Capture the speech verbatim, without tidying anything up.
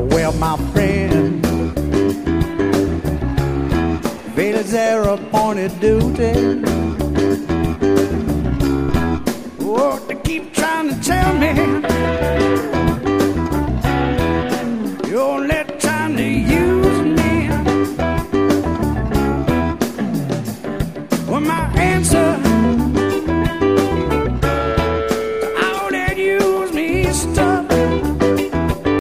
Well, my friend, failures their appointed duty. Oh, they keep trying to tell me you're only trying to use me. Well, my answer